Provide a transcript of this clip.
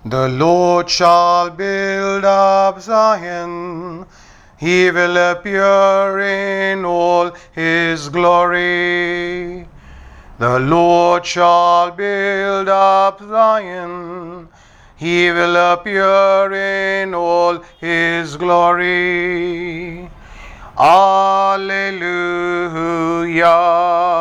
The Lord shall build up Zion, he will appear in all his glory. The Lord shall build up Zion, he will appear in all his glory. Alleluia.